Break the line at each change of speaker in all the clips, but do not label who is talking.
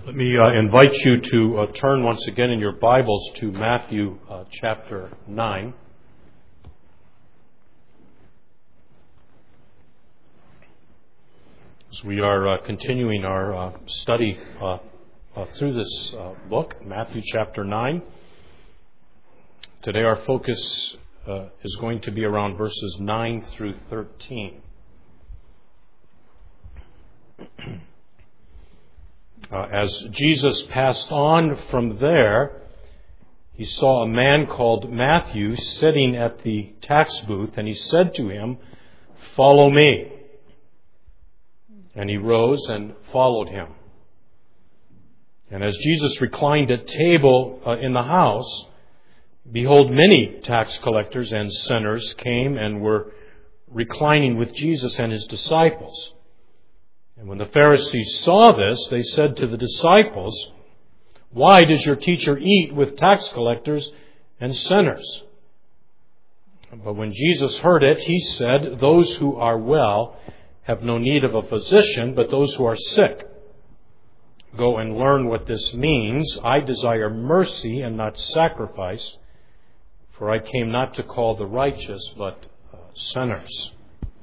Let me invite you to turn once again in your Bibles to Matthew chapter 9. As we are continuing our study through this book, Matthew chapter 9. Today our focus is going to be around verses 9 through 13. As Jesus passed on from there, he saw a man called Matthew sitting at the tax booth, and he said to him, "Follow me." And he rose and followed him. And as Jesus reclined at table in the house, behold, many tax collectors and sinners came and were reclining with Jesus and his disciples. And when the Pharisees saw this, they said to the disciples, "Why does your teacher eat with tax collectors and sinners?" But when Jesus heard it, he said, "Those who are well have no need of a physician, but those who are sick. Go and learn what this means. I desire mercy and not sacrifice, for I came not to call the righteous, but sinners."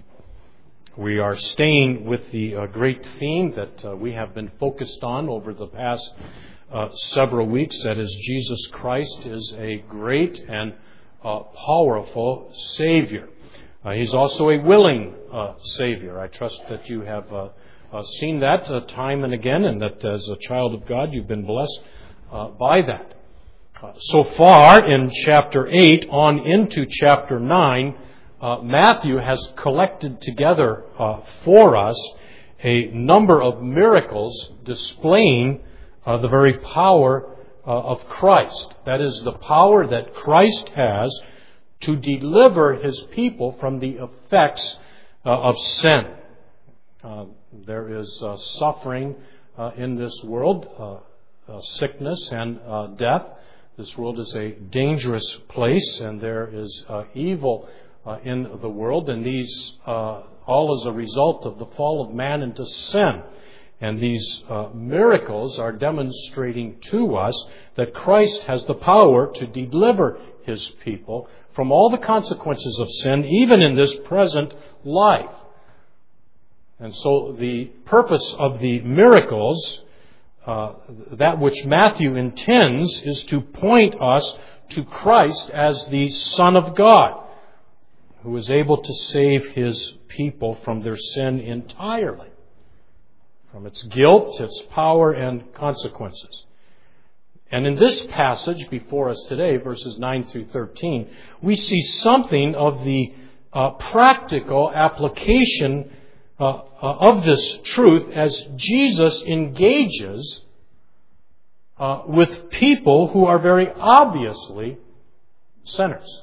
We are staying with the great theme that we have been focused on over the past several weeks, that is, Jesus Christ is a great and powerful Savior. He's also a willing Savior. I trust that you have seen that time and again, and that as a child of God you've been blessed by that. So far in chapter 8 on into chapter 9, Matthew has collected together for us a number of miracles displaying the very power of Christ. That is, the power that Christ has to deliver his people from the effects of sin. There is suffering in this world, sickness and death. This world is a dangerous place, and there is evil in the world, and these all as a result of the fall of man into sin. And these miracles are demonstrating to us that Christ has the power to deliver his people from all the consequences of sin, even in this present life. And so the purpose of the miracles, that which Matthew intends, is to point us to Christ as the Son of God, who is able to save his people from their sin entirely, from its guilt, its power, and consequences. And in this passage before us today, verses 9 through 13, we see something of the practical application of this truth as Jesus engages with people who are very obviously sinners.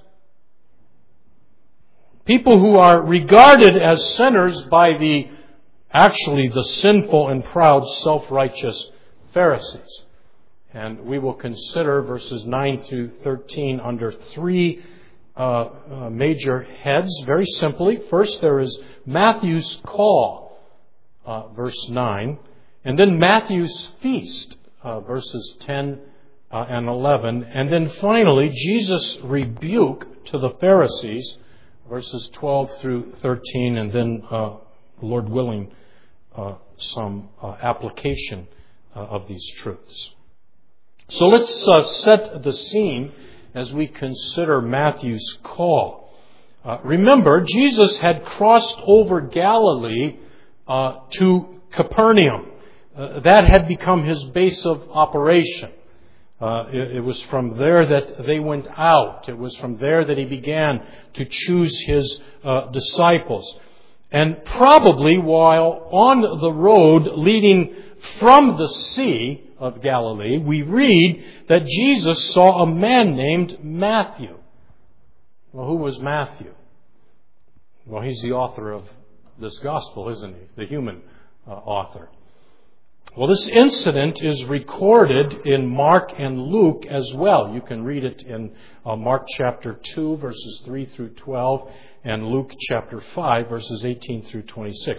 People who are regarded as sinners by the sinful and proud, self-righteous Pharisees. And we will consider verses 9 through 13 under three major heads, very simply. First, there is Matthew's call, verse 9. And then Matthew's feast, verses 10 and 11. And then finally, Jesus' rebuke to the Pharisees, verses 12 through 13, and then, Lord willing, some application of these truths. So let's set the scene as we consider Matthew's call. Remember, Jesus had crossed over Galilee to Capernaum. That had become his base of operation. It was from there that they went out. It was from there that he began to choose his disciples. And probably while on the road leading from the Sea of Galilee, we read that Jesus saw a man named Matthew. Well, who was Matthew? Well, he's the author of this gospel, isn't he? The human author. Well, this incident is recorded in Mark and Luke as well. You can read it in Mark chapter 2, verses 3 through 12, and Luke chapter 5, verses 18 through 26.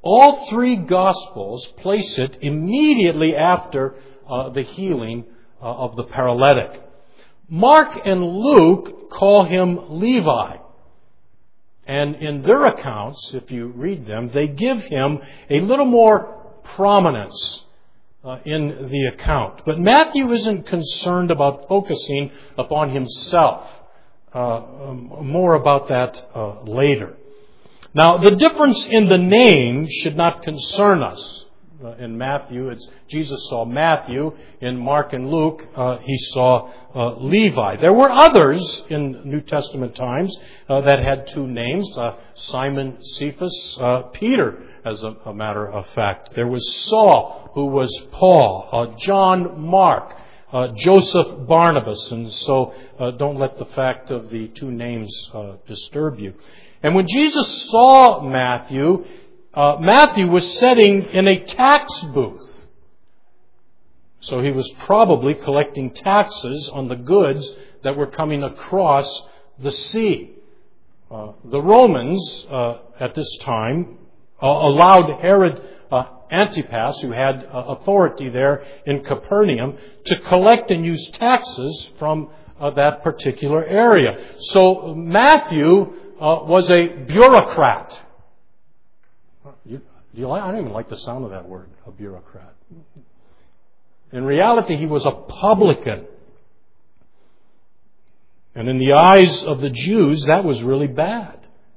All three Gospels place it immediately after the healing of the paralytic. Mark and Luke call him Levi. And in their accounts, if you read them, they give him a little more prominence in the account. But Matthew isn't concerned about focusing upon himself. More about that later. Now, the difference in the name should not concern us. In Matthew, Jesus saw Matthew. In Mark and Luke, he saw Levi. There were others in New Testament times that had two names, Simon Cephas, Peter, as a matter of fact. There was Saul, who was Paul, John Mark, Joseph Barnabas. And so don't let the fact of the two names disturb you. And when Jesus saw Matthew, Matthew was sitting in a tax booth. So he was probably collecting taxes on the goods that were coming across the sea. The Romans at this time allowed Herod Antipas, who had authority there in Capernaum, to collect and use taxes from that particular area. So Matthew was a bureaucrat. I don't even like the sound of that word, a bureaucrat. In reality, he was a publican. And in the eyes of the Jews, that was really bad.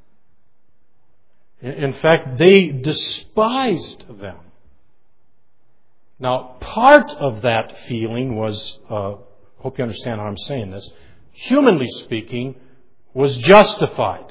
In fact, they despised them. Now, part of that feeling was, hope you understand how I'm saying this, humanly speaking, was justified.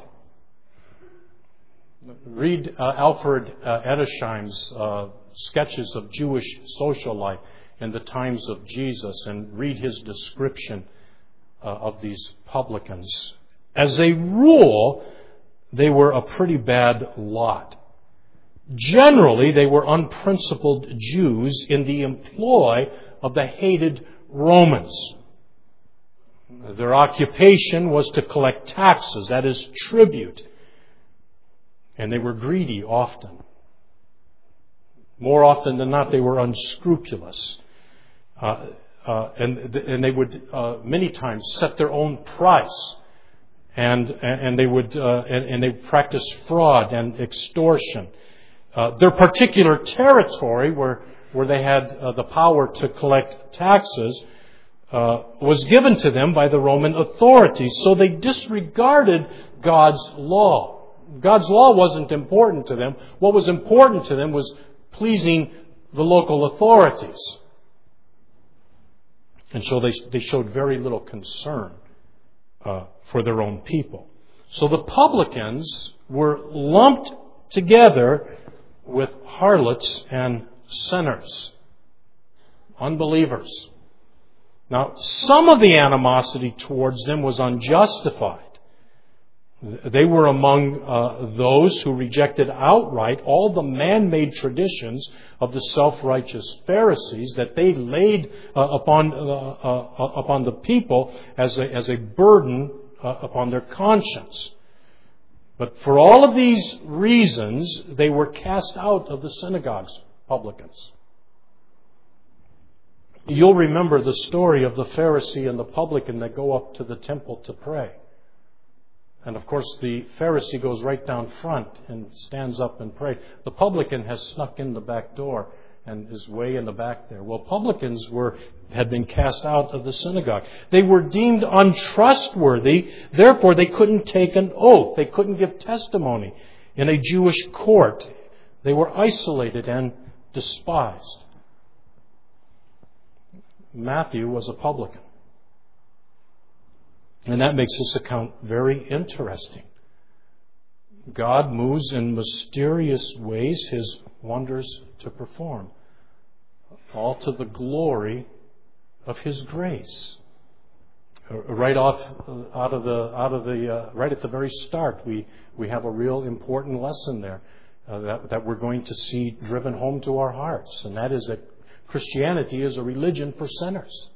Read Alfred Edersheim's sketches of Jewish social life in the times of Jesus and read his description of these publicans. As a rule, they were a pretty bad lot. Generally, they were unprincipled Jews in the employ of the hated Romans. Their occupation was to collect taxes, that is, tribute. And they were greedy often. More often than not, they were unscrupulous. And they would many times set their own price. And they practiced fraud and extortion. Their particular territory, where they had the power to collect taxes, was given to them by the Roman authorities. So they disregarded God's law. God's law wasn't important to them. What was important to them was pleasing the local authorities. And so they showed very little concern for their own people. So the publicans were lumped together with harlots and sinners, unbelievers. Now, some of the animosity towards them was unjustified. They were among those who rejected outright all the man-made traditions of the self-righteous Pharisees that they laid upon the people as a burden upon their conscience. But for all of these reasons, they were cast out of the synagogues, publicans. You'll remember the story of the Pharisee and the publican that go up to the temple to pray. And of course, the Pharisee goes right down front and stands up and prays. The publican has snuck in the back door and is way in the back there. Well, publicans had been cast out of the synagogue. They were deemed untrustworthy. Therefore, they couldn't take an oath. They couldn't give testimony in a Jewish court. They were isolated and despised. Matthew was a publican. And that makes this account very interesting. God moves in mysterious ways His wonders to perform, all to the glory of His grace. Right at the very start, we have a real important lesson there that we're going to see driven home to our hearts, and that is that Christianity is a religion for sinners.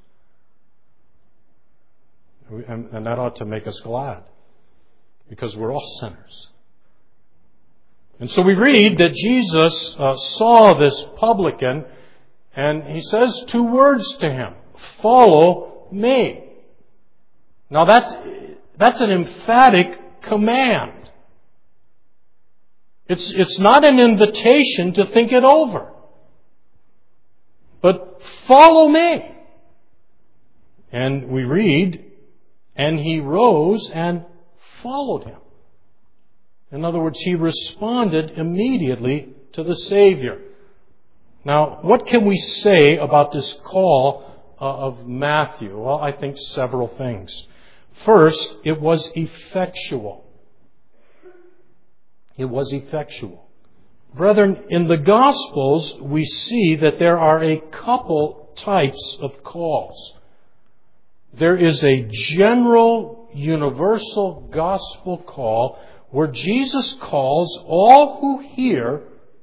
And that ought to make us glad, because we're all sinners. And so we read that Jesus saw this publican, and he says two words to him: "Follow me." Now that's an emphatic command. It's not an invitation to think it over. But follow me. And we read, and he rose and followed him. In other words, he responded immediately to the Savior. Now, what can we say about this call of Matthew? Well, I think several things. First, it was effectual. It was effectual. Brethren, in the Gospels, we see that there are a couple types of calls. There is a general, universal gospel call where Jesus calls all who hear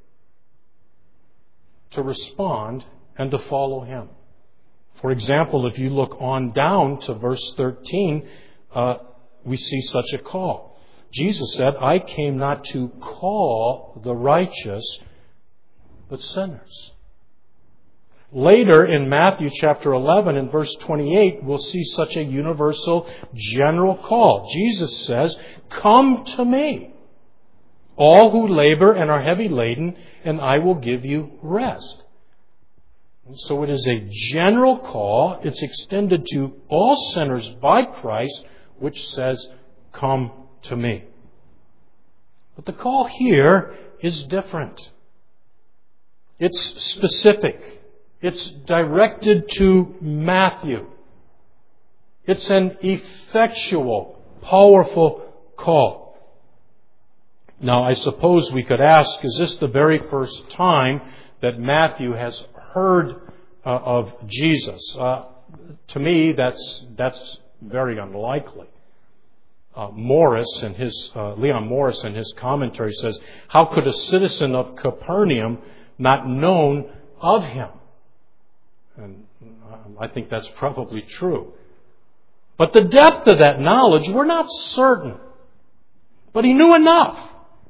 to respond and to follow Him. For example, if you look on down to verse 13, we see such a call. Jesus said, "I came not to call the righteous, but sinners." Later in Matthew chapter 11 and verse 28, we'll see such a universal general call. Jesus says, "Come to me, all who labor and are heavy laden, and I will give you rest." And so it is a general call. It's extended to all sinners by Christ, which says, "Come to me." But the call here is different. It's specific. It's directed to Matthew. It's an effectual, powerful call. Now, I suppose we could ask, is this the very first time that Matthew has heard of Jesus? To me, that's very unlikely. Leon Morris in his commentary says, "How could a citizen of Capernaum not known of him?" And I think that's probably true. But the depth of that knowledge, we're not certain. But he knew enough.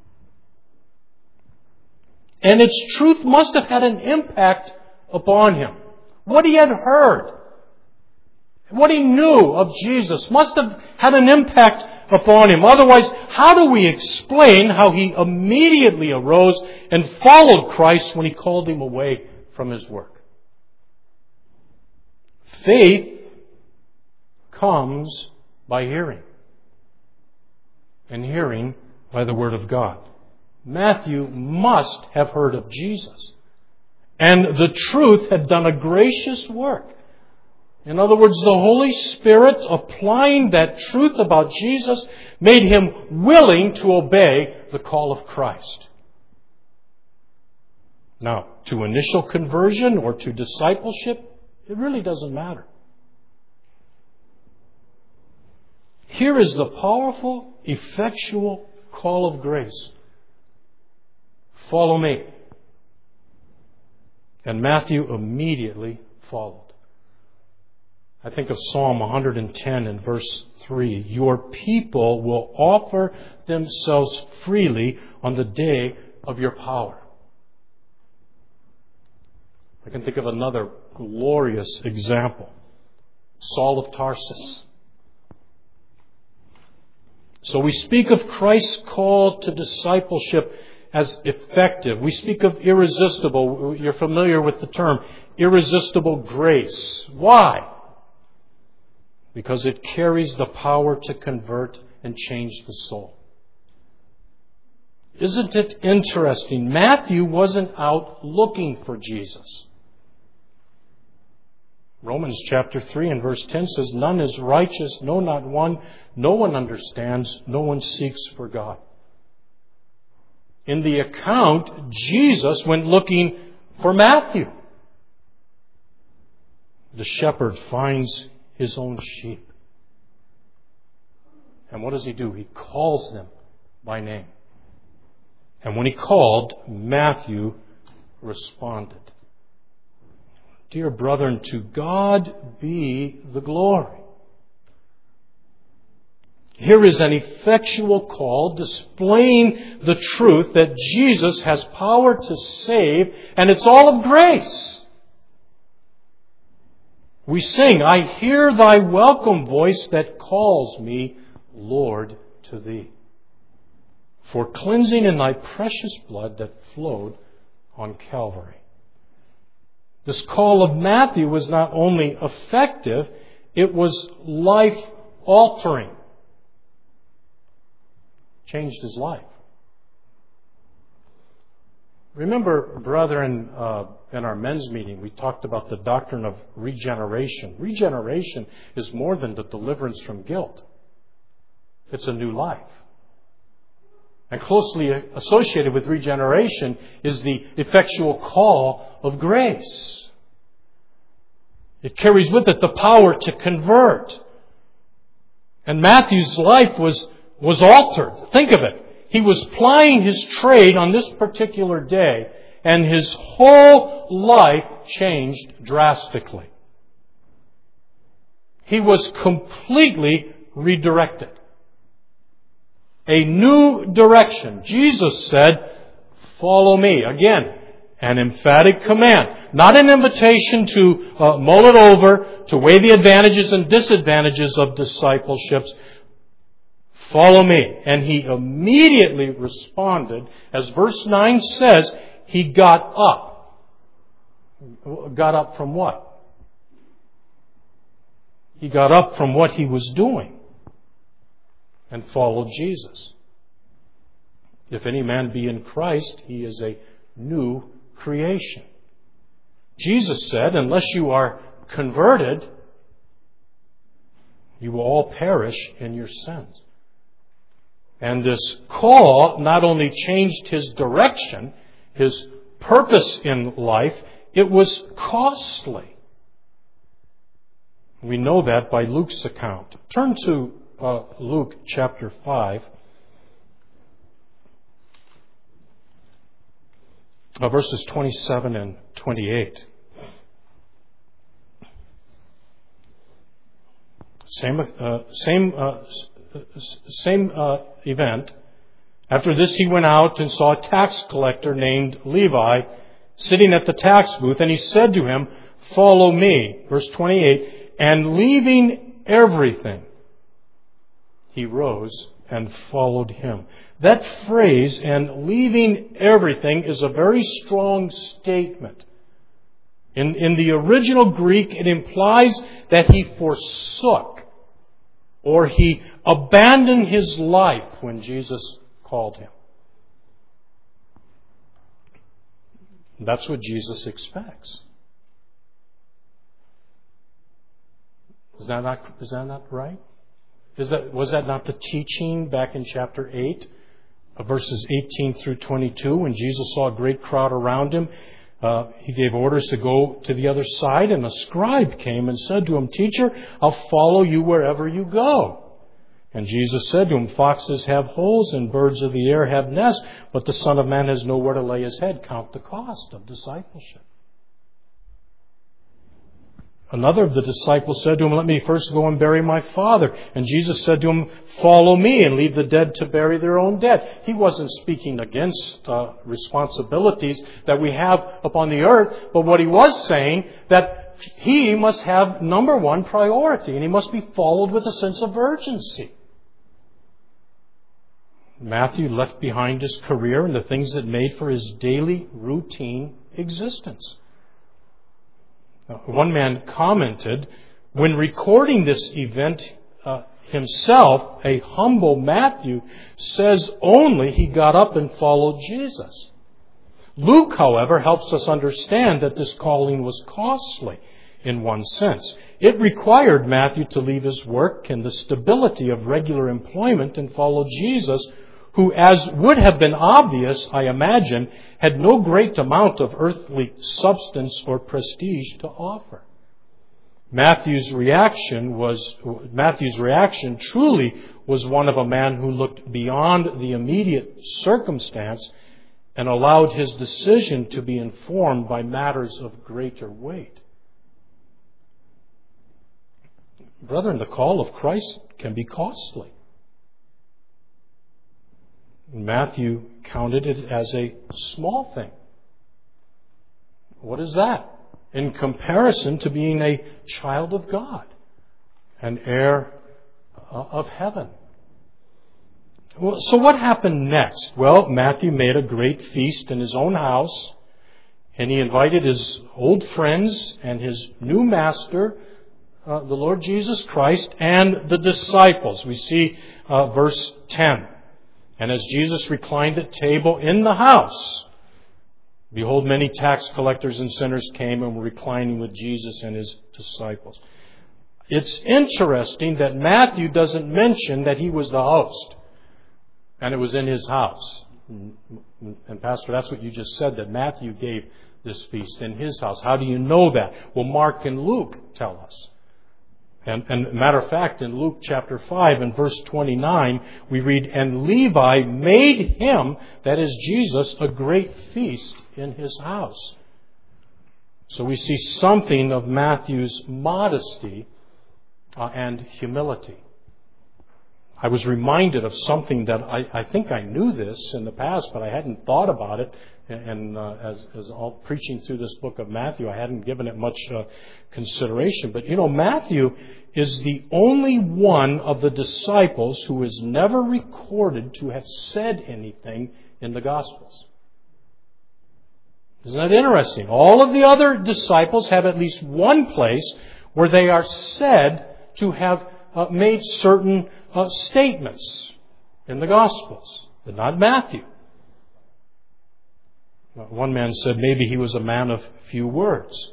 And its truth must have had an impact upon him. What he had heard, what he knew of Jesus must have had an impact upon him. Otherwise, how do we explain how he immediately arose and followed Christ when he called him away from his work? Faith comes by hearing, and hearing by the Word of God. Matthew must have heard of Jesus, and the truth had done a gracious work. In other words, the Holy Spirit, applying that truth about Jesus, made him willing to obey the call of Christ. Now, to initial conversion or to discipleship, it really doesn't matter. Here is the powerful, effectual call of grace. Follow me. And Matthew immediately followed. I think of Psalm 110 and verse 3. "Your people will offer themselves freely on the day of your power." I can think of another glorious example. Saul of Tarsus. So we speak of Christ's call to discipleship as effective. We speak of irresistible. You're familiar with the term, irresistible grace. Why? Because it carries the power to convert and change the soul. Isn't it interesting? Matthew wasn't out looking for Jesus. Romans chapter 3 and verse 10 says, "None is righteous, no, not one. No one understands, no one seeks for God." In the account, Jesus went looking for Matthew. The shepherd finds his own sheep. And what does he do? He calls them by name. And when he called, Matthew responded. Dear brethren, to God be the glory. Here is an effectual call displaying the truth that Jesus has power to save, and it's all of grace. We sing, I hear thy welcome voice that calls me, Lord, to thee. For cleansing in thy precious blood that flowed on Calvary. This call of Matthew was not only effective, it was life-altering. Changed his life. Remember, brethren, in our men's meeting, we talked about the doctrine of regeneration. Regeneration is more than the deliverance from guilt. It's a new life. And closely associated with regeneration is the effectual call of grace. It carries with it the power to convert. And Matthew's life was altered. Think of it. He was plying his trade on this particular day, and his whole life changed drastically. He was completely redirected. A new direction. Jesus said, follow me. Again, an emphatic command. Not an invitation to mull it over, to weigh the advantages and disadvantages of discipleships. Follow me. And he immediately responded. As verse 9 says, he got up. Got up from what? He got up from what he was doing and followed Jesus. If any man be in Christ, he is a new creation. Jesus said, unless you are converted, you will all perish in your sins. And this call not only changed his direction, his purpose in life, it was costly. We know that by Luke's account. Turn to Luke chapter 5, verses 27 and 28. Same event. After this he went out and saw a tax collector named Levi sitting at the tax booth, and he said to him, follow me. Verse 28, and leaving everything, he rose and followed him. That phrase, and leaving everything, is a very strong statement. In the original Greek, it implies that he forsook or he abandoned his life when Jesus called him. That's what Jesus expects. Is that not right? Was that not the teaching back in chapter 8, verses 18 through 22, when Jesus saw a great crowd around him? He gave orders to go to the other side, and a scribe came and said to him, Teacher, I'll follow you wherever you go. And Jesus said to him, Foxes have holes and birds of the air have nests, but the Son of Man has nowhere to lay his head. Count the cost of discipleship. Another of the disciples said to him, Let me first go and bury my father. And Jesus said to him, Follow me and leave the dead to bury their own dead. He wasn't speaking against responsibilities that we have upon the earth, but what he was saying, that he must have number one priority, and he must be followed with a sense of urgency. Matthew left behind his career and the things that made for his daily routine existence. One man commented, when recording this event himself, a humble Matthew says only he got up and followed Jesus. Luke, however, helps us understand that this calling was costly in one sense. It required Matthew to leave his work and the stability of regular employment and follow Jesus, who, as would have been obvious, I imagine, had no great amount of earthly substance or prestige to offer. Matthew's reaction truly was one of a man who looked beyond the immediate circumstance and allowed his decision to be informed by matters of greater weight. Brethren, the call of Christ can be costly. Matthew counted it as a small thing. What is that? In comparison to being a child of God, an heir of heaven. Well, so what happened next? Well, Matthew made a great feast in his own house, and he invited his old friends and his new master, the Lord Jesus Christ, and the disciples. We see verse 10. And as Jesus reclined at table in the house, behold, many tax collectors and sinners came and were reclining with Jesus and his disciples. It's interesting that Matthew doesn't mention that he was the host and it was in his house. And Pastor, that's what you just said, that Matthew gave this feast in his house. How do you know that? Well, Mark and Luke tell us. And matter of fact, in Luke chapter 5 and verse 29, we read, and Levi made him, that is Jesus, a great feast in his house. So we see something of Matthew's modesty and humility. I was reminded of something that I think I knew this in the past, but I hadn't thought about it. And as all preaching through this book of Matthew, I hadn't given it much consideration. But Matthew is the only one of the disciples who is never recorded to have said anything in the Gospels. Isn't that interesting? All of the other disciples have at least one place where they are said to have made certain statements in the Gospels, but not Matthew. One man said maybe he was a man of few words.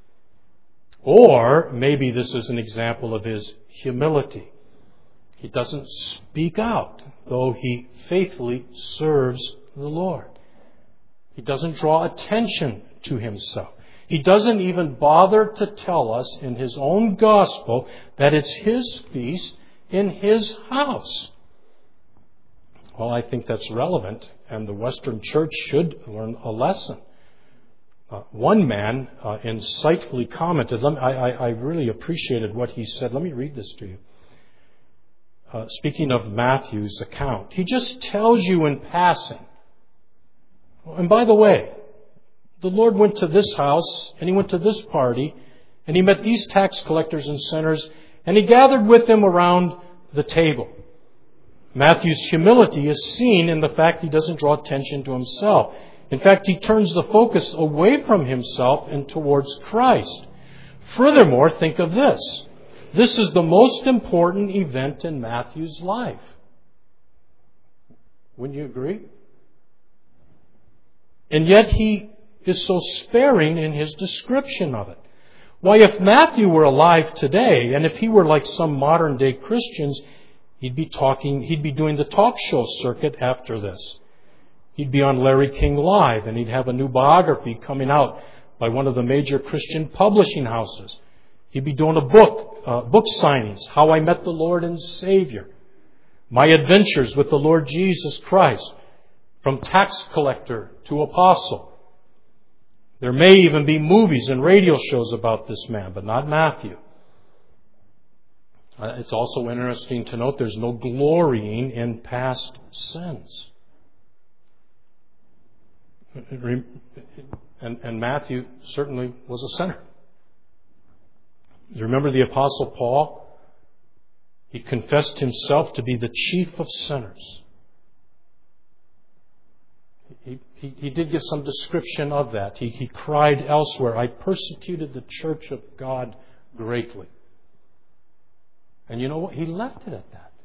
Or maybe this is an example of his humility. He doesn't speak out, though he faithfully serves the Lord. He doesn't draw attention to himself. He doesn't even bother to tell us in his own gospel that it's his feast in his house. Well, I think that's relevant, and the Western Church should learn a lesson. One man insightfully commented, I really appreciated what he said. Let me read this to you. Speaking of Matthew's account, he just tells you in passing. And by the way, the Lord went to this house, and he went to this party, and he met these tax collectors and sinners, and he gathered with them around the table. Matthew's humility is seen in the fact he doesn't draw attention to himself. In fact, he turns the focus away from himself and towards Christ. Furthermore, think of this. This is the most important event in Matthew's life. Wouldn't you agree? And yet he is so sparing in his description of it. Why, if Matthew were alive today, and if he were like some modern day Christians, he'd be doing the talk show circuit after this. He'd be on Larry King Live, and he'd have a new biography coming out by one of the major Christian publishing houses. He'd be doing book signings, How I Met the Lord and Savior, My Adventures with the Lord Jesus Christ, from tax collector to apostle. There may even be movies and radio shows about this man, but not Matthew. It's also interesting to note there's no glorying in past sins. And Matthew certainly was a sinner. You remember the Apostle Paul? He confessed himself to be the chief of sinners. He did give some description of that. He cried elsewhere, I persecuted the church of God greatly. And you know what? He left it at that.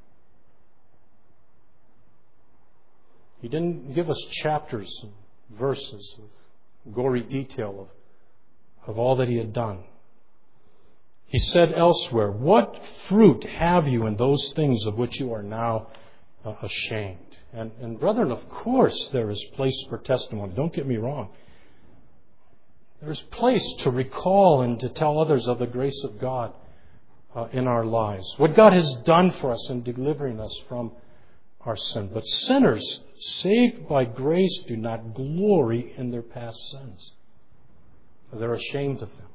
He didn't give us chapters and verses of gory detail of all that he had done. He said elsewhere, what fruit have you in those things of which you are now ashamed? And brethren, of course there is place for testimony. Don't get me wrong. There's place to recall and to tell others of the grace of God in our lives. What God has done for us in delivering us from our sin. But sinners saved by grace do not glory in their past sins. They're ashamed of them.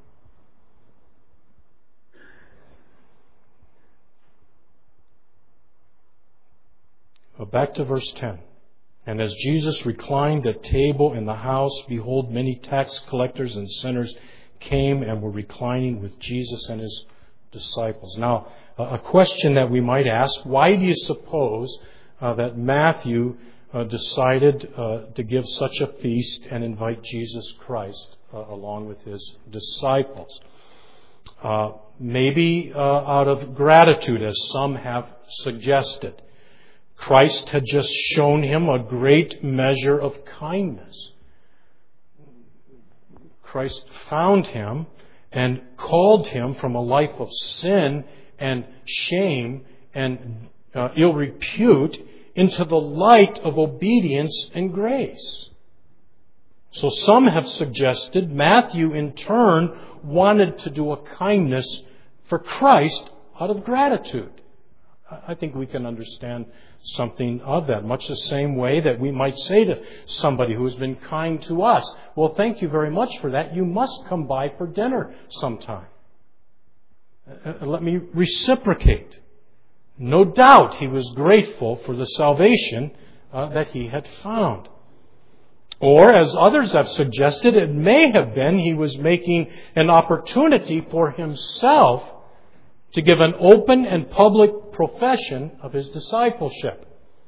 Well, back to verse 10. And as Jesus reclined at table in the house, behold, many tax collectors and sinners came and were reclining with Jesus and his disciples. Now, a question that we might ask, why do you suppose that Matthew decided to give such a feast and invite Jesus Christ along with his disciples? Maybe out of gratitude, as some have suggested. Christ had just shown him a great measure of kindness. Christ found him and called him from a life of sin and shame and ill repute into the light of obedience and grace. So some have suggested Matthew in turn wanted to do a kindness for Christ out of gratitude. I think we can understand something of that, much the same way that we might say to somebody who has been kind to us, well, thank you very much for that. You must come by for dinner sometime. Let me reciprocate. No doubt he was grateful for the salvation that he had found. Or, as others have suggested, it may have been he was making an opportunity for himself to give an open and public profession of his discipleship.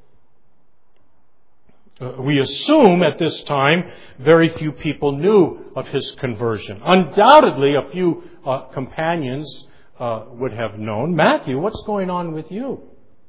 We assume at this time very few people knew of his conversion. Undoubtedly, a few companions would have known. Matthew, what's going on with you?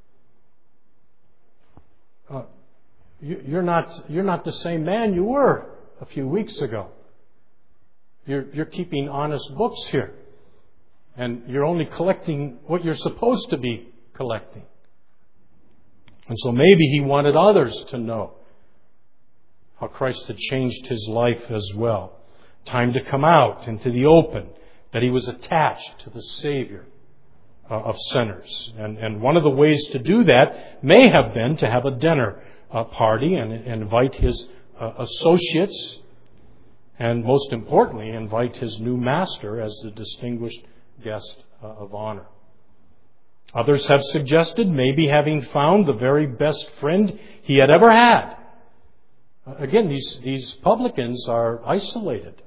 You're not the same man you were a few weeks ago. You're keeping honest books here. And you're only collecting what you're supposed to be collecting. And so maybe he wanted others to know how Christ had changed his life as well. Time to come out into the open, that he was attached to the Savior of sinners. And one of the ways to do that may have been to have a dinner party and invite his associates, and most importantly, invite his new master as the distinguished guest of honor. Others have suggested maybe having found the very best friend he had ever had. Again, these publicans are isolated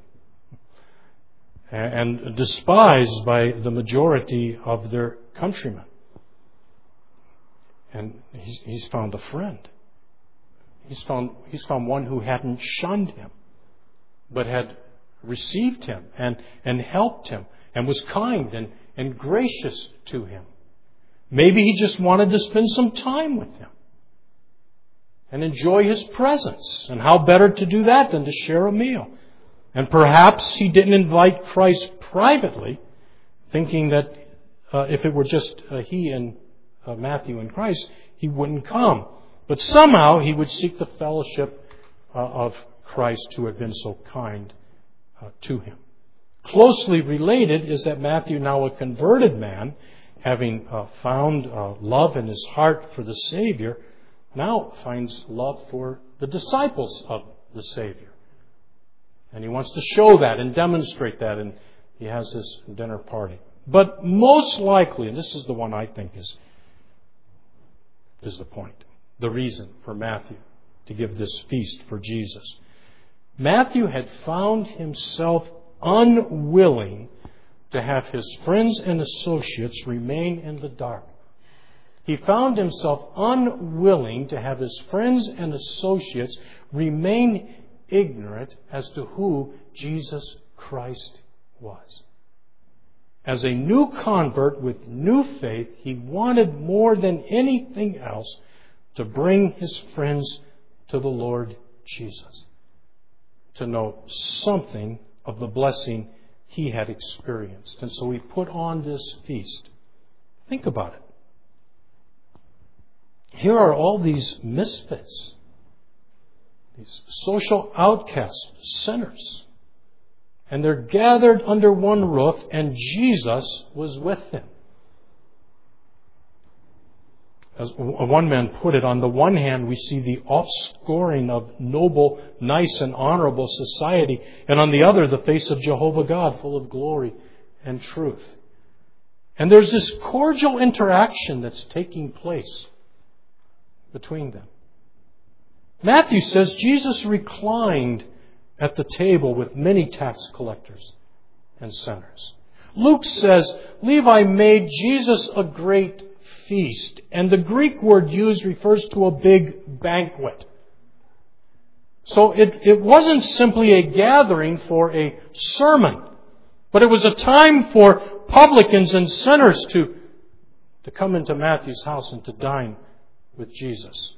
and despised by the majority of their countrymen. And he's found a friend. He's found one who hadn't shunned him, but had received him and helped him and was kind and gracious to him. Maybe he just wanted to spend some time with him and enjoy his presence. And how better to do that than to share a meal? And perhaps he didn't invite Christ privately, thinking that if it were just he and Matthew and Christ, he wouldn't come. But somehow he would seek the fellowship of Christ, who had been so kind to him. Closely related is that Matthew, now a converted man, having found love in his heart for the Savior, now finds love for the disciples of the Savior. And he wants to show that and demonstrate that, and he has this dinner party. But most likely, and this is the one I think is the point, the reason for Matthew to give this feast for Jesus. Matthew had found himself unwilling to have his friends and associates remain in the dark. He found himself unwilling to have his friends and associates remain ignorant as to who Jesus Christ was. As a new convert with new faith, he wanted more than anything else to bring his friends to the Lord Jesus, to know something of the blessing he had experienced. And so he put on this feast. Think about it. Here are all these misfits, these social outcasts, sinners. And they're gathered under one roof, and Jesus was with them. As one man put it, on the one hand, we see the offscoring of noble, nice, and honorable society, and on the other, the face of Jehovah God, full of glory and truth. And there's this cordial interaction that's taking place between them. Matthew says Jesus reclined at the table with many tax collectors and sinners. Luke says Levi made Jesus a great feast, and the Greek word used refers to a big banquet. So it wasn't simply a gathering for a sermon, but it was a time for publicans and sinners to come into Matthew's house and to dine with Jesus.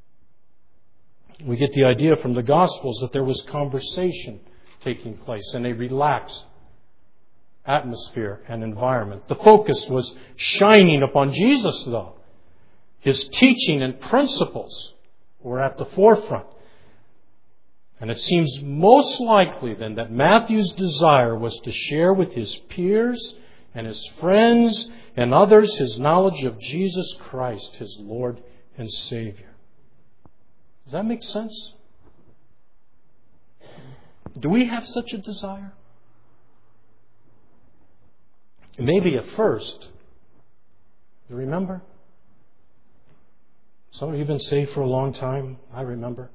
We get the idea from the Gospels that there was conversation taking place in a relaxed atmosphere and environment. The focus was shining upon Jesus, though. His teaching and principles were at the forefront. And it seems most likely then that Matthew's desire was to share with his peers and his friends and others his knowledge of Jesus Christ, his Lord and Savior. Does that make sense? Do we have such a desire? Maybe at first. You remember? Some of you have been saved for a long time. I remember.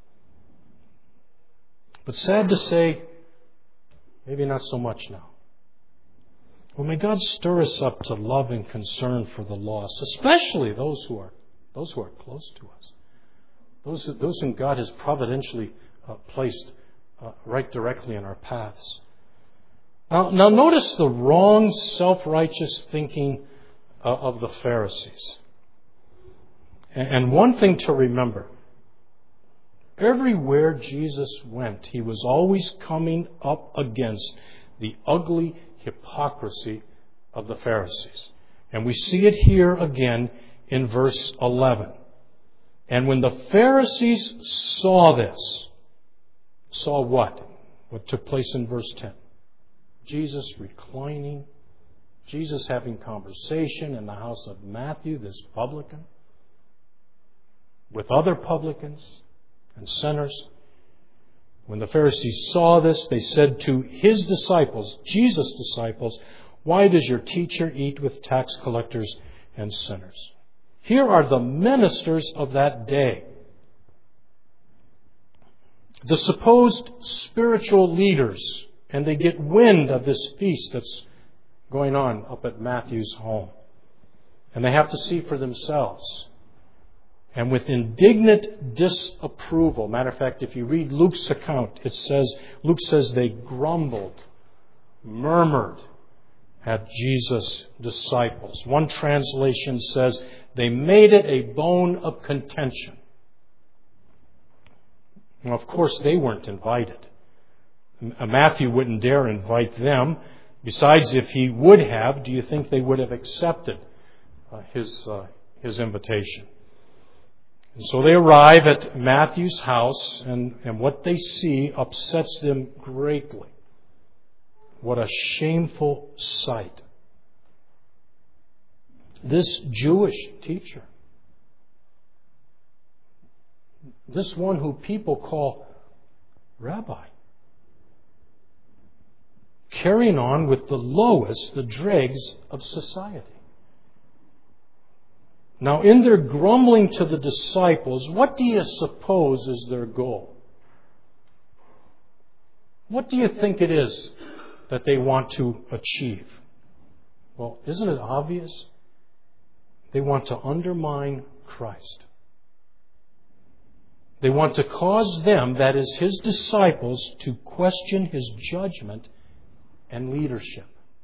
But sad to say, maybe not so much now. Well, may God stir us up to love and concern for the lost, especially those who are close to us. Those whom God has providentially placed right directly in our paths. Now notice the wrong self-righteous thinking of the Pharisees. And one thing to remember, everywhere Jesus went, he was always coming up against the ugly hypocrisy of the Pharisees. And we see it here again in verse 11. And when the Pharisees saw this, saw what? What took place in verse 10? Jesus reclining, Jesus having conversation in the house of Matthew, this publican, with other publicans and sinners. When the Pharisees saw this, they said to his disciples, Jesus' disciples, "Why does your teacher eat with tax collectors and sinners?" Here are the ministers of that day. The supposed spiritual leaders, and they get wind of this feast that's going on up at Matthew's home. And they have to see for themselves. And with indignant disapproval, matter of fact, if you read Luke's account, Luke says they grumbled, murmured at Jesus' disciples. One translation says they made it a bone of contention. Well, of course, they weren't invited. Matthew wouldn't dare invite them. Besides, if he would have, do you think they would have accepted his invitation? And so they arrive at Matthew's house, and what they see upsets them greatly. What a shameful sight. This Jewish teacher, this one who people call rabbi, carrying on with the lowest, the dregs of society. Now, in their grumbling to the disciples, what do you suppose is their goal? What do you think it is that they want to achieve? Well, isn't it obvious? They want to undermine Christ. They want to cause them, that is his disciples, to question his judgment and leadership.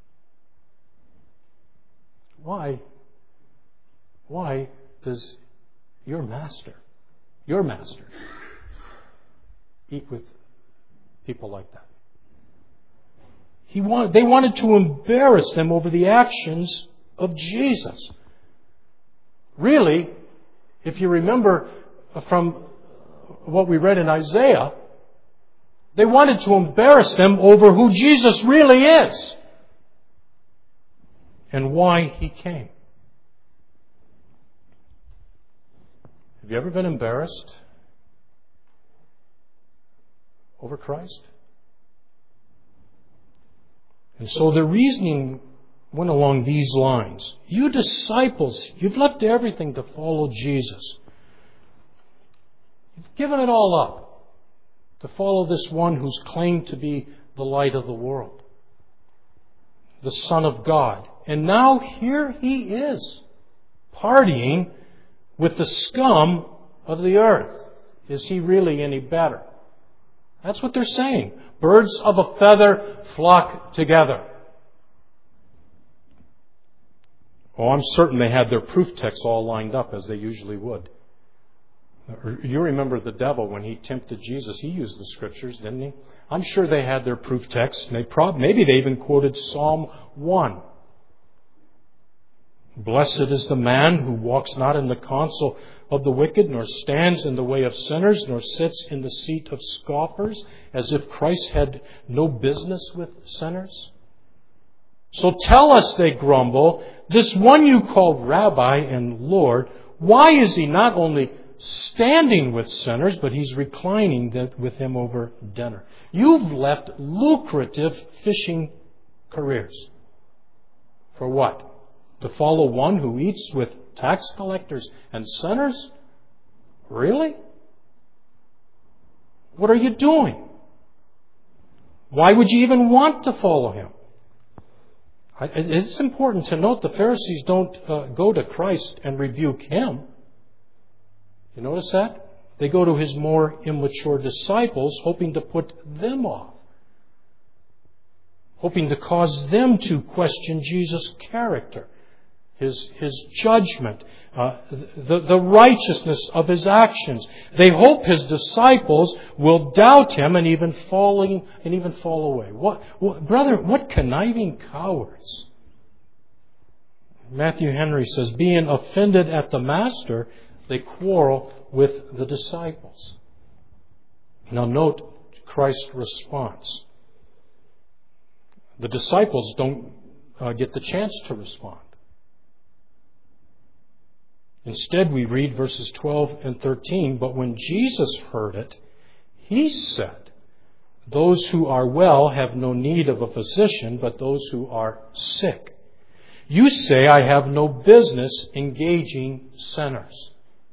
Why does your master, eat with people like that? They wanted to embarrass them over the actions of Jesus. Really, if you remember from what we read in Isaiah, they wanted to embarrass them over who Jesus really is and why he came. Have you ever been embarrassed over Christ? And so the reasoning went along these lines. You disciples, you've left everything to follow Jesus. You've given it all up to follow this one who's claimed to be the light of the world, the Son of God. And now here he is, partying with the scum of the earth. Is he really any better? That's what they're saying. Birds of a feather flock together. Oh, I'm certain they had their proof texts all lined up as they usually would. You remember the devil when he tempted Jesus. He used the Scriptures, didn't he? I'm sure they had their proof texts. And maybe they even quoted Psalm 1. Blessed is the man who walks not in the counsel of the wicked, nor stands in the way of sinners, nor sits in the seat of scoffers, as if Christ had no business with sinners. So tell us, they grumble, this one you call Rabbi and Lord, why is he not only standing with sinners, but he's reclining with him over dinner? You've left lucrative fishing careers. For what? To follow one who eats with tax collectors and sinners? Really? What are you doing? Why would you even want to follow him? It's important to note the Pharisees don't go to Christ and rebuke him. You notice that? They go to his more immature disciples, hoping to put them off, hoping to cause them to question Jesus' character, his judgment, the righteousness of his actions. They hope his disciples will doubt him and even fall away. Brother, what conniving cowards! Matthew Henry says, being offended at the master, they quarrel with the disciples. Now note Christ's response. The disciples don't get the chance to respond. Instead, we read verses 12 and 13, but when Jesus heard it, he said, those who are well have no need of a physician, but those who are sick. You say, I have no business engaging sinners.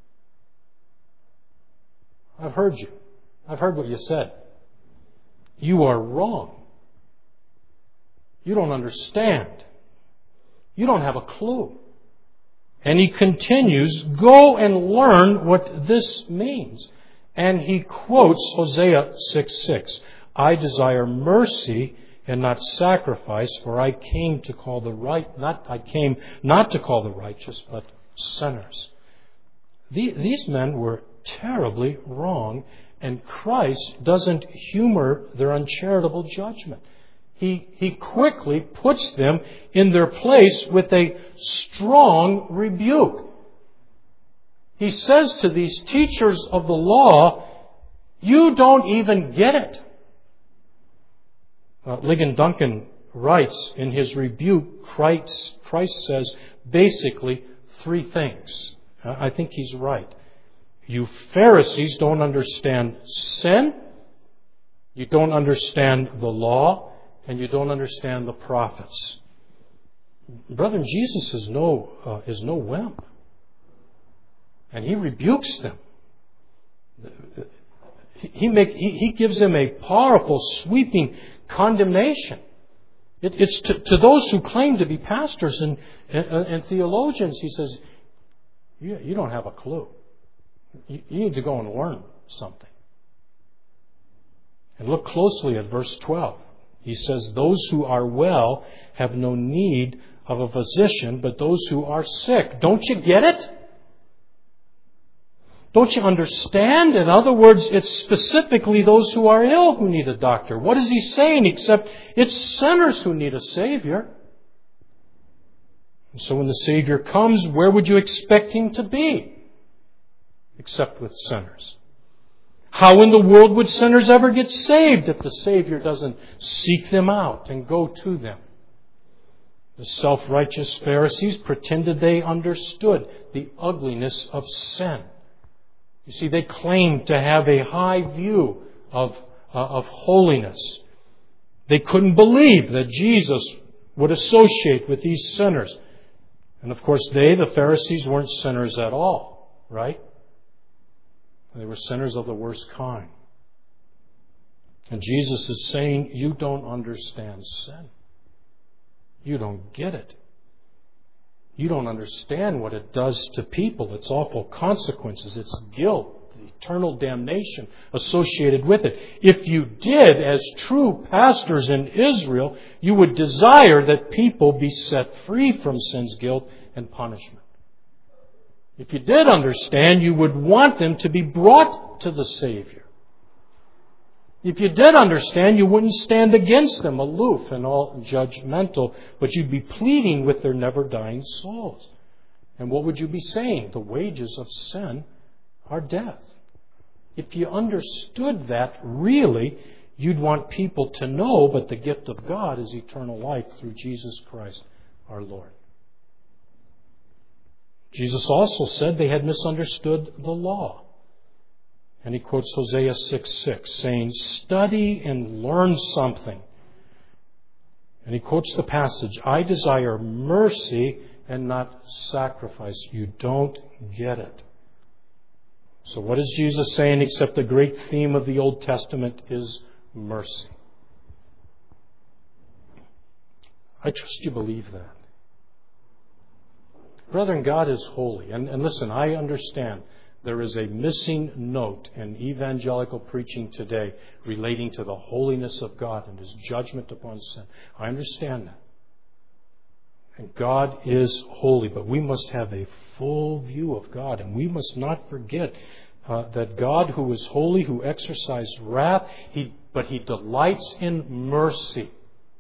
I've heard you. I've heard what you said. You are wrong. You don't understand. You don't have a clue. And he continues, go and learn what this means. And he quotes Hosea 6:6. I desire mercy and not sacrifice, for I came to call not to call the righteous, but sinners. These men were terribly wrong, and Christ doesn't humor their uncharitable judgment. He quickly puts them in their place with a strong rebuke. He says to these teachers of the law, you don't even get it. Ligon Duncan writes in his rebuke, Christ says basically three things. I think he's right. You Pharisees don't understand sin, you don't understand the law, and you don't understand the prophets. Brethren, Jesus is no wimp. And he rebukes them. He gives them a powerful, sweeping condemnation. It's to those who claim to be pastors and theologians. He says, you don't have a clue. You need to go and learn something. And look closely at verse 12. He says, those who are well have no need of a physician, but those who are sick. Don't you get it? Don't you understand? In other words, it's specifically those who are ill who need a doctor. What is he saying except it's sinners who need a Savior? And so when the Savior comes, where would you expect him to be? Except with sinners. How in the world would sinners ever get saved if the Savior doesn't seek them out and go to them? The self-righteous Pharisees pretended they understood the ugliness of sin. You see, they claimed to have a high view of holiness. They couldn't believe that Jesus would associate with these sinners. And of course, the Pharisees, weren't sinners at all, right? They were sinners of the worst kind. And Jesus is saying, you don't understand sin. You don't get it. You don't understand what it does to people. Its awful consequences, its guilt, the eternal damnation associated with it. If you did, as true pastors in Israel, you would desire that people be set free from sin's guilt and punishment. If you did understand, you would want them to be brought to the Savior. If you did understand, you wouldn't stand against them aloof and all judgmental, but you'd be pleading with their never-dying souls. And what would you be saying? The wages of sin are death. If you understood that really, you'd want people to know, but the gift of God is eternal life through Jesus Christ our Lord. Jesus also said they had misunderstood the law. And he quotes Hosea 6:6, saying, study and learn something. And he quotes the passage, I desire mercy and not sacrifice. You don't get it. So what is Jesus saying except the great theme of the Old Testament is mercy? I trust you believe that. Brethren, God is holy. And listen, I understand there is a missing note in evangelical preaching today relating to the holiness of God and His judgment upon sin. I understand that. And God is holy, but we must have a full view of God. And we must not forget that God, who is holy, who exercised wrath, but He delights in mercy.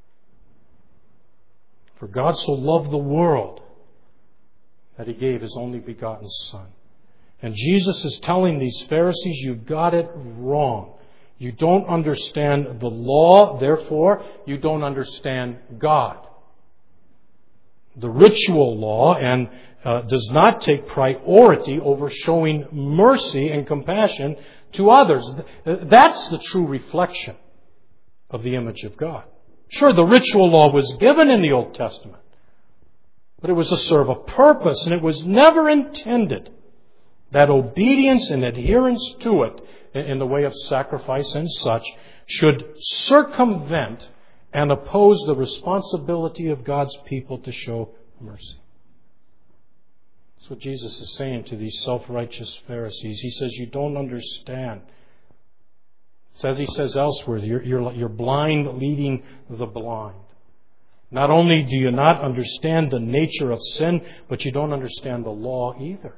For God so loved the world that He gave His only begotten Son. And Jesus is telling these Pharisees, you got it wrong. You don't understand the law, therefore you don't understand God. The ritual law does not take priority over showing mercy and compassion to others. That's the true reflection of the image of God. Sure, the ritual law was given in the Old Testament, but it was to serve a purpose, and it was never intended that obedience and adherence to it in the way of sacrifice and such should circumvent and oppose the responsibility of God's people to show mercy. That's what Jesus is saying to these self-righteous Pharisees. He says, you don't understand. As He says elsewhere, you're blind leading the blind. Not only do you not understand the nature of sin, but you don't understand the law either.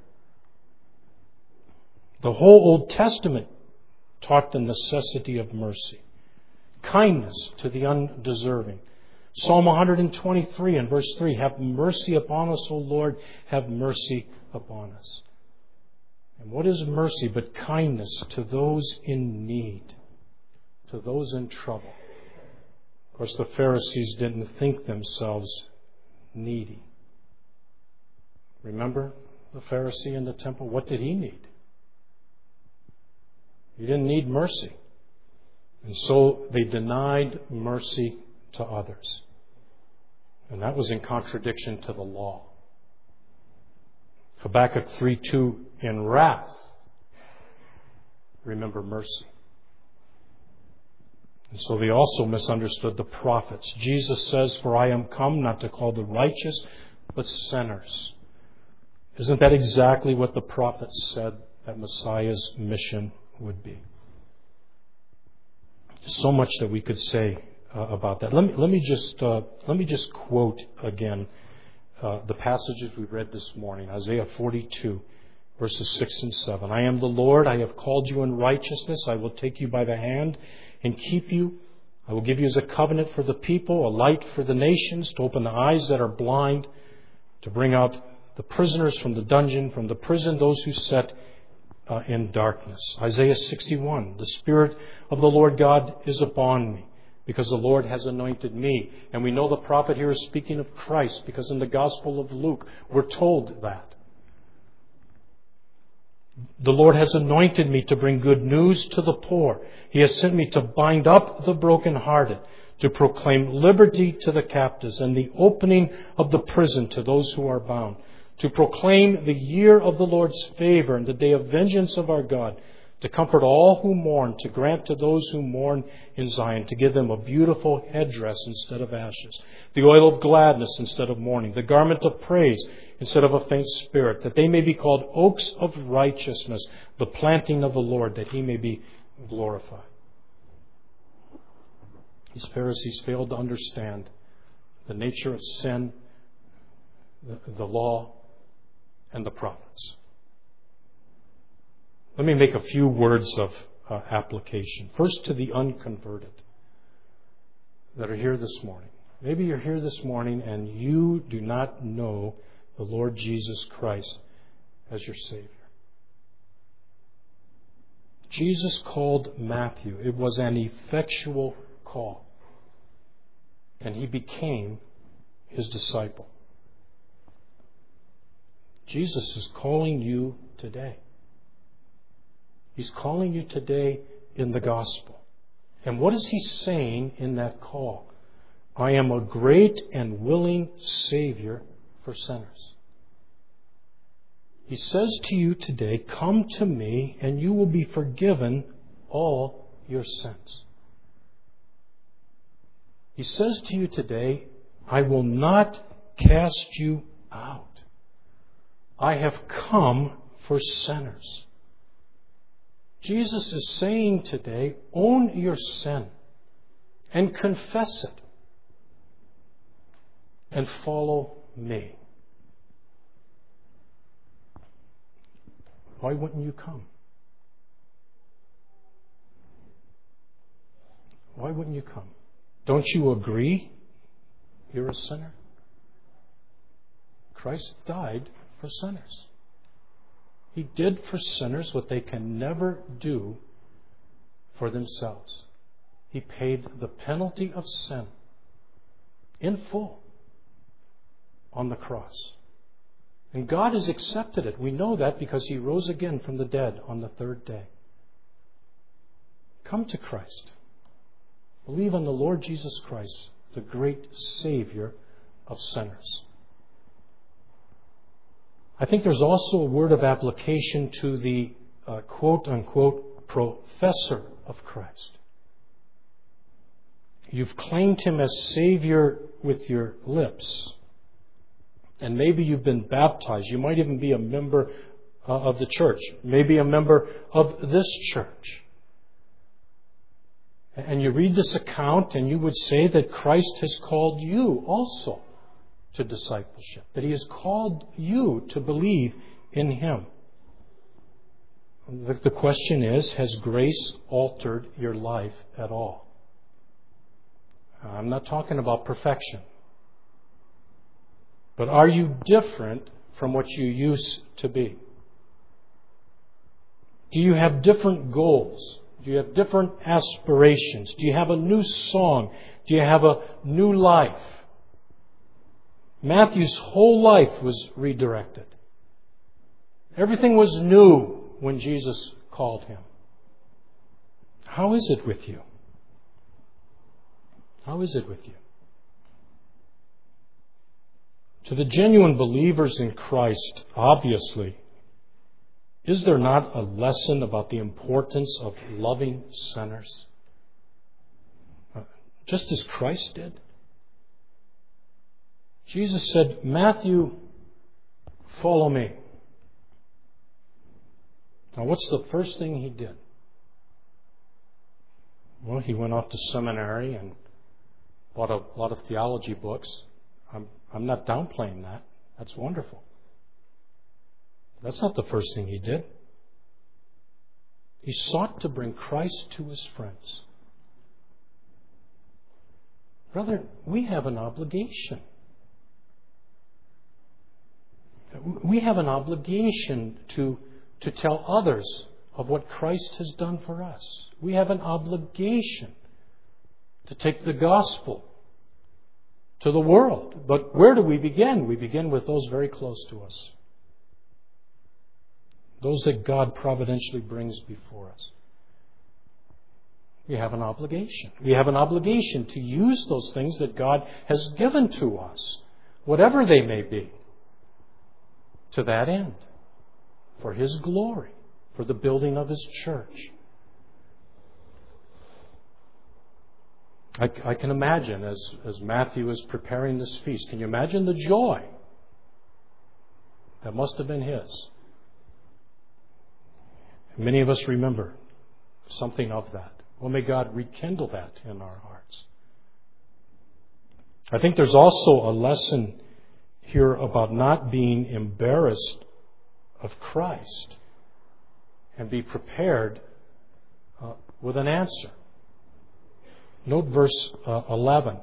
The whole Old Testament taught the necessity of mercy, kindness to the undeserving. Psalm 123 and verse 3, have mercy upon us, O Lord, have mercy upon us. And what is mercy but kindness to those in need, to those in trouble? Of course, the Pharisees didn't think themselves needy. Remember the Pharisee in the temple? What did he need? He didn't need mercy. And so they denied mercy to others. And that was in contradiction to the law. Habakkuk 3:2, in wrath, remember mercy. And so they also misunderstood the prophets. Jesus says, for I am come not to call the righteous, but sinners. Isn't that exactly what the prophets said that Messiah's mission would be? So much that we could say about that. Let me just quote again the passages we read this morning. Isaiah 42, verses 6 and 7. I am the Lord, I have called you in righteousness, I will take you by the hand and keep you. I will give you as a covenant for the people, a light for the nations, to open the eyes that are blind, to bring out the prisoners from the dungeon, from the prison, those who sat in darkness. Isaiah 61, the Spirit of the Lord God is upon me, because the Lord has anointed me. And we know the prophet here is speaking of Christ, because in the Gospel of Luke, we're told that. The Lord has anointed me to bring good news to the poor. He has sent me to bind up the brokenhearted, to proclaim liberty to the captives and the opening of the prison to those who are bound, to proclaim the year of the Lord's favor and the day of vengeance of our God, to comfort all who mourn, to grant to those who mourn in Zion, to give them a beautiful headdress instead of ashes, the oil of gladness instead of mourning, the garment of praise instead of a faint spirit, that they may be called oaks of righteousness, the planting of the Lord, that He may be glorified. These Pharisees failed to understand the nature of sin, the law, and the prophets. Let me make a few words of application. First, to the unconverted that are here this morning. Maybe you're here this morning and you do not know the Lord Jesus Christ as your Savior. Jesus called Matthew. It was an effectual call. And he became his disciple. Jesus is calling you today. He's calling you today in the gospel. And what is He saying in that call? I am a great and willing Savior for sinners. He says to you today, come to me and you will be forgiven all your sins. He says to you today, I will not cast you out. I have come for sinners. Jesus is saying today, own your sin and confess it and follow me. Why wouldn't you come? Why wouldn't you come? Don't you agree you're a sinner? Christ died for sinners. He did for sinners what they can never do for themselves. He paid the penalty of sin in full on the cross. And God has accepted it. We know that because He rose again from the dead on the third day. Come to Christ. Believe on the Lord Jesus Christ, the great Savior of sinners. I think there's also a word of application to the quote-unquote professor of Christ. You've claimed Him as Savior with your lips. And maybe you've been baptized. You might even be a member of the church. Maybe a member of this church. And you read this account and you would say that Christ has called you also to discipleship. That He has called you to believe in Him. The question is, has grace altered your life at all? I'm not talking about perfection. But are you different from what you used to be? Do you have different goals? Do you have different aspirations? Do you have a new song? Do you have a new life? Matthew's whole life was redirected. Everything was new when Jesus called him. How is it with you? How is it with you? To the genuine believers in Christ, obviously, is there not a lesson about the importance of loving sinners? Just as Christ did. Jesus said, Matthew, follow me. Now, what's the first thing he did? Well, he went off to seminary and bought a lot of theology books. I'm not downplaying that. That's wonderful. That's not the first thing he did. He sought to bring Christ to his friends. Brother, we have an obligation. We have an obligation to tell others of what Christ has done for us. We have an obligation to take the gospel to the world. But where do we begin? We begin with those very close to us. Those that God providentially brings before us. We have an obligation. We have an obligation to use those things that God has given to us, whatever they may be, to that end, for His glory, for the building of His church. I can imagine as Matthew is preparing this feast, can you imagine the joy that must have been his? Many of us remember something of that. Well, may God rekindle that in our hearts. I think there's also a lesson here about not being embarrassed of Christ and be prepared with an answer. Note verse 11.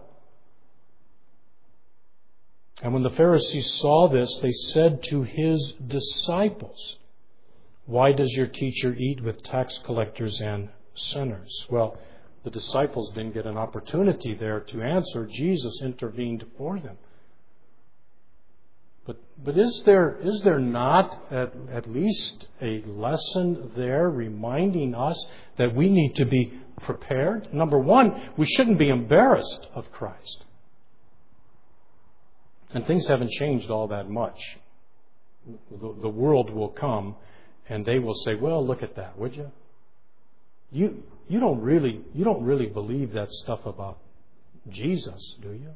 And when the Pharisees saw this, they said to His disciples, "Why does your teacher eat with tax collectors and sinners?" Well, the disciples didn't get an opportunity there to answer. Jesus intervened for them. But is there not at least a lesson there reminding us that we need to be prepared? Number one, we shouldn't be embarrassed of Christ. And things haven't changed all that much. The world will come and they will say, "Well, look at that, would you? You don't really believe that stuff about Jesus, do you?"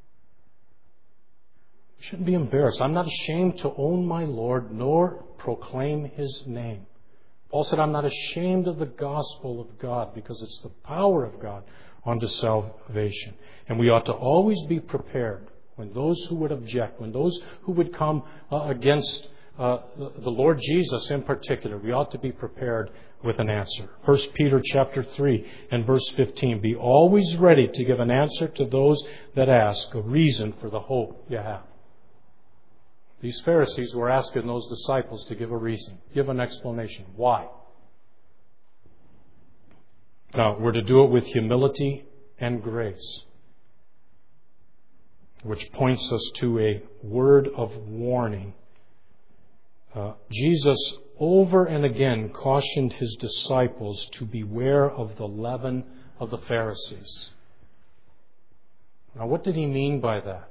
We shouldn't be embarrassed. I'm not ashamed to own my Lord nor proclaim His name. Paul said, "I'm not ashamed of the gospel of God because it's the power of God unto salvation." And we ought to always be prepared when those who would object, when those who would come against the Lord Jesus in particular, we ought to be prepared with an answer. 1 Peter chapter 3 and verse 15, "Be always ready to give an answer to those that ask a reason for the hope you have." These Pharisees were asking those disciples to give a reason, give an explanation. Why? Now, we're to do it with humility and grace, which points us to a word of warning. Jesus over and again cautioned His disciples to beware of the leaven of the Pharisees. Now, what did He mean by that?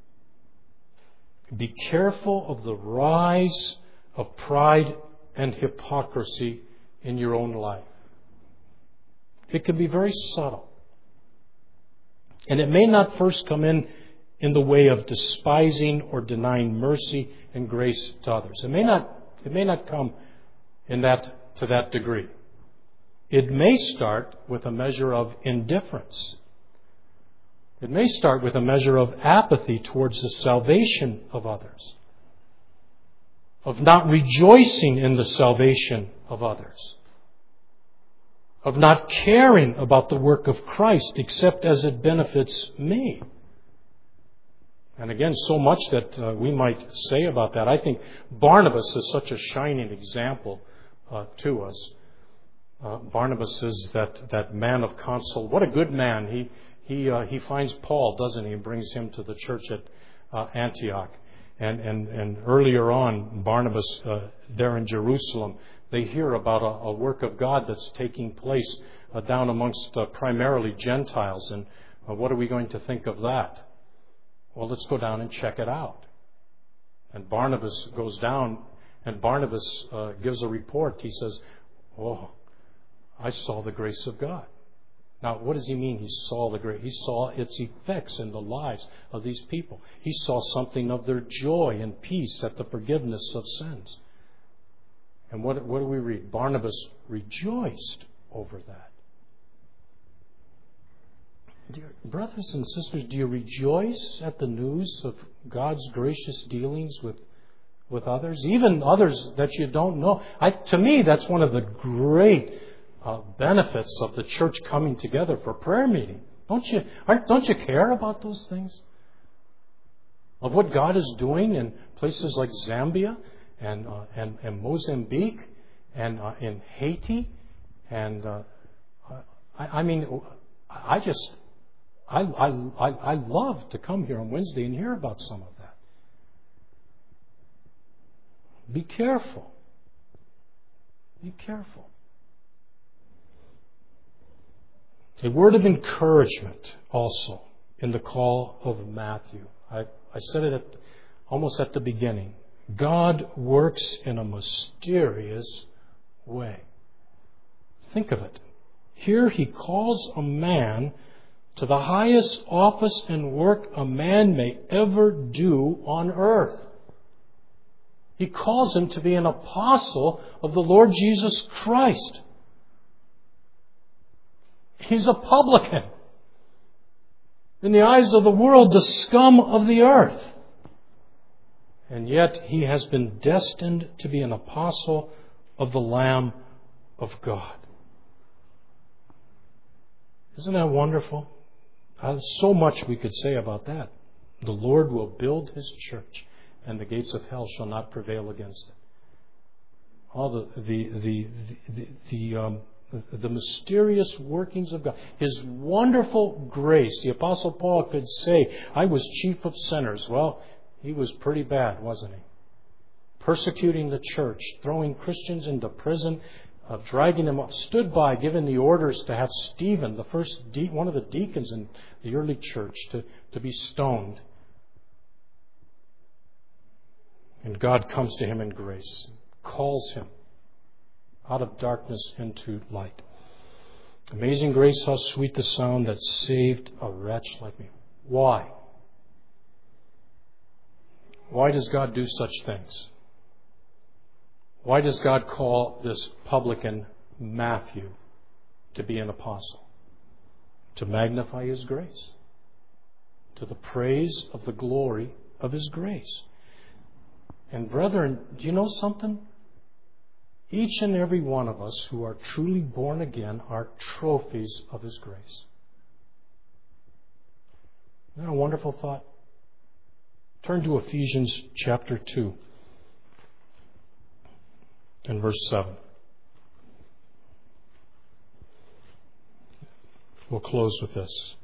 Be careful of the rise of pride and hypocrisy in your own life. It can be very subtle. And it may not first come in the way of despising or denying mercy and grace to others. It may not come to that degree. It may start with a measure of indifference. It may start with a measure of apathy towards the salvation of others, of not rejoicing in the salvation of others, of not caring about the work of Christ except as it benefits me. And again, so much that we might say about that. I think Barnabas is such a shining example to us. Barnabas is that man of counsel. What a good man. He finds Paul, doesn't he? And brings him to the church at Antioch. And earlier on, Barnabas, there in Jerusalem, they hear about a work of God that's taking place down amongst primarily Gentiles. And what are we going to think of that? Well, let's go down and check it out. And Barnabas goes down, and Barnabas gives a report. He says, "Oh, I saw the grace of God." Now, what does he mean? He saw the grace. He saw its effects in the lives of these people. He saw something of their joy and peace at the forgiveness of sins. And what do we read? Barnabas rejoiced over that. Dear brothers and sisters, do you rejoice at the news of God's gracious dealings with others, even others that you don't know? To me, that's one of the great benefits of the church coming together for prayer meeting. Don't you care about those things? Of what God is doing in places like Zambia and Mozambique and in Haiti, and I love to come here on Wednesday and hear about some of that. Be careful. Be careful. A word of encouragement also in the call of Matthew. I said it almost at the beginning. God works in a mysterious way. Think of it. Here he calls a man to the highest office and work a man may ever do on earth. He calls him to be an apostle of the Lord Jesus Christ. He's a publican. In the eyes of the world, the scum of the earth. And yet he has been destined to be an apostle of the Lamb of God. Isn't that wonderful? So much we could say about that. The Lord will build His church, and the gates of hell shall not prevail against it. All the mysterious workings of God, His wonderful grace. The Apostle Paul could say, I was chief of sinners. Well, he was pretty bad, wasn't he? Persecuting the church, throwing Christians into prison, dragging them up, stood by, giving the orders to have Stephen, the first one of the deacons in the early church, to be stoned. And God comes to him in grace, calls him out of darkness into light. Amazing grace, how sweet the sound that saved a wretch like me. Why? Why does God do such things? Why does God call this publican Matthew to be an apostle? To magnify His grace. To the praise of the glory of His grace. And brethren, do you know something? Each and every one of us who are truly born again are trophies of His grace. Isn't that a wonderful thought? Turn to Ephesians chapter 2 and verse 7. We'll close with this.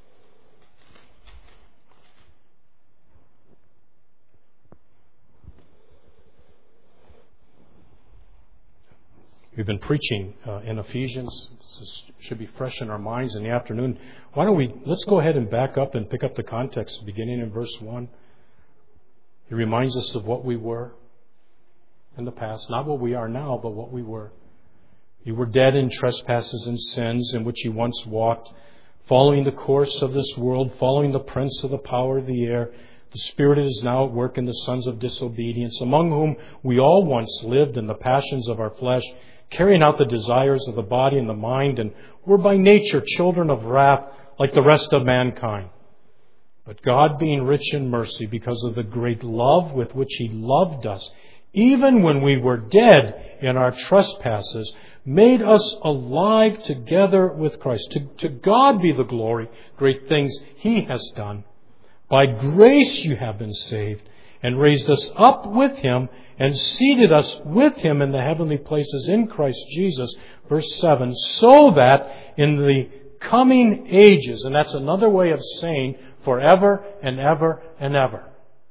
We've been preaching in Ephesians. This should be fresh in our minds in the afternoon. Let's go ahead and back up and pick up the context beginning in verse 1. He reminds us of what we were in the past. Not what we are now, but what we were. You were dead in trespasses and sins in which you once walked, following the course of this world, following the prince of the power of the air. The Spirit is now at work in the sons of disobedience, among whom we all once lived in the passions of our flesh, carrying out the desires of the body and the mind, and were by nature children of wrath like the rest of mankind. But God, being rich in mercy, because of the great love with which He loved us, even when we were dead in our trespasses, made us alive together with Christ. To God be the glory, great things He has done. By grace you have been saved, and raised us up with Him, and seated us with Him in the heavenly places in Christ Jesus. Verse 7, so that in the coming ages, and that's another way of saying forever and ever and ever,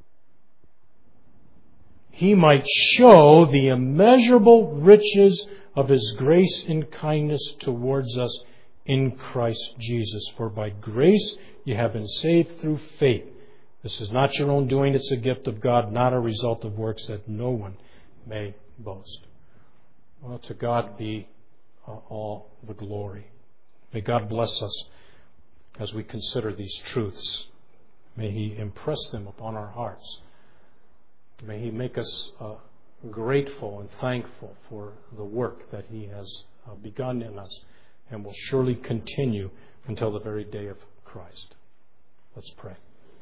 He might show the immeasurable riches of His grace and kindness towards us in Christ Jesus. For by grace you have been saved through faith. This is not your own doing, it's a gift of God, not a result of works, that no one may boast. Well, to God be all the glory. May God bless us as we consider these truths. May He impress them upon our hearts. May He make us grateful and thankful for the work that He has begun in us and will surely continue until the very day of Christ. Let's pray.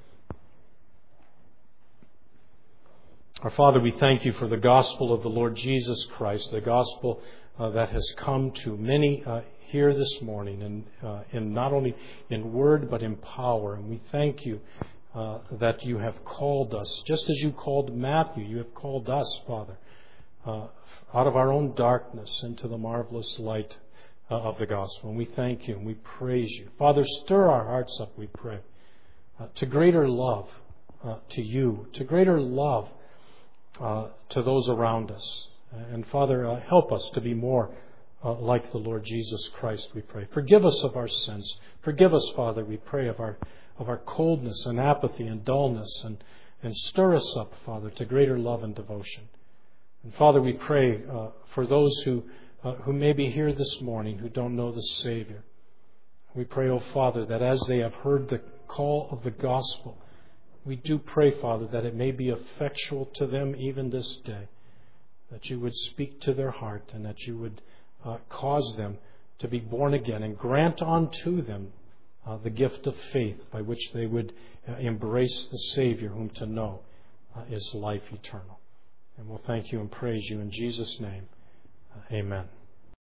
Our Father, we thank You for the gospel of the Lord Jesus Christ, the gospel that has come to many here this morning, and not only in word but in power. And we thank You that You have called us, just as You called Matthew, You have called us, Father, out of our own darkness into the marvelous light of the gospel. And we thank You and we praise You. Father, stir our hearts up, we pray, to greater love to You, to greater love to those around us. And Father, help us to be more like the Lord Jesus Christ, we pray. Forgive us of our sins. Forgive us, Father, we pray, of our coldness and apathy and dullness, and stir us up, Father, to greater love and devotion. And Father, we pray for those who may be here this morning who don't know the Savior. We pray, oh Father, that as they have heard the call of the gospel, we do pray, Father, that it may be effectual to them even this day, that you would speak to their heart and that you would cause them to be born again and grant unto them the gift of faith by which they would embrace the Savior whom to know is life eternal. And we'll thank you and praise you in Jesus' name. Amen.